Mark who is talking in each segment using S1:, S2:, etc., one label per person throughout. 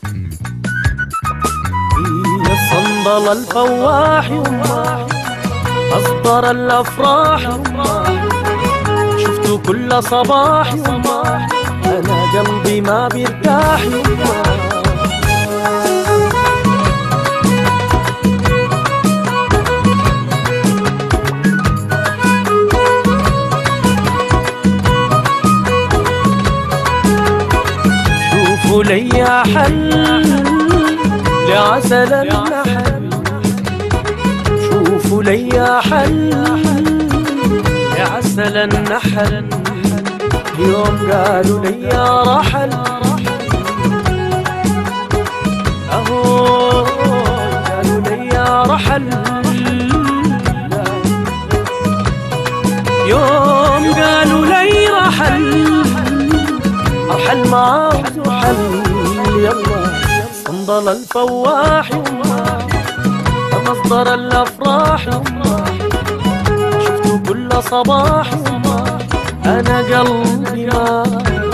S1: يا الصندل الفواح يما أصدر الأفراح يما شفته كل صباح يما أنا قلبي ما بيرتاح يما شوفوا لي حل لعسل النحل شوفوا لي حل لعسل النحل يوم قالوا لي رحل أهو قالوا لي رحل يوم قالوا لي رحل رحل ما عاوز حل يلا صندل الفواح يما مصدر الأفراح يما شفته كل صباح يما أنا قلبي ما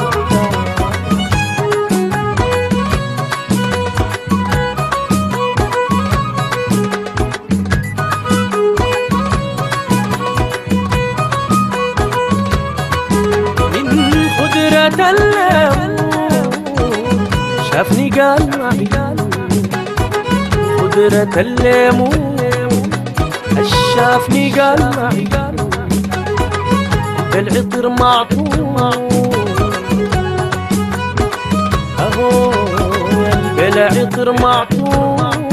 S1: من خضرة الليمون شافني قال معي خضرة الليمون شافني قال معي بالعطر معطوم اهو بالعطر معطوم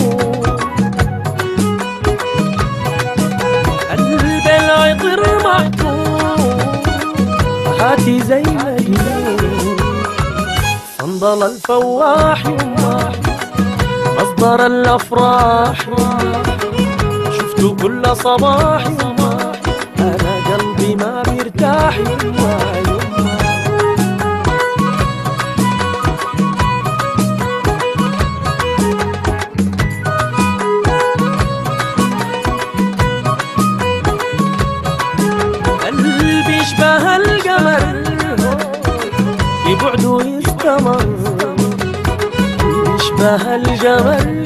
S1: بالعطر معطوم هاتي زي مجنون صندل الفواح يما مصدر الأفراح شفته كل صباح يما أنا قلبي ما بيرتاح يما قلبي يشبه القمر ببعده يستمر يشبه الجمل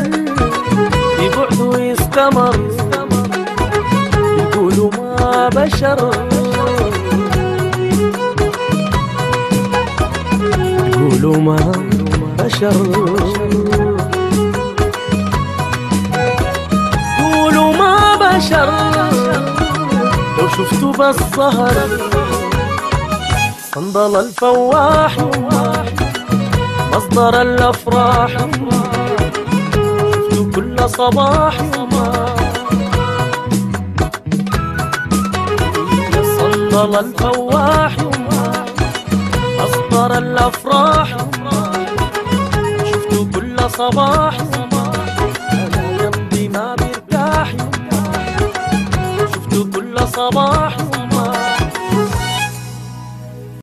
S1: ببعده يستمر يقولوا ما بشر يقولوا ما بشر يقولوا ما بشر لو شفتوا بالسهر صندل الفواح يما مصدر الأفراح يما شفته كل صباح يما يا صندل الفواح يما مصدر الأفراح يما شفته كل صباح يما أنا قلبي ما بيرتاح يما شفته كل صباح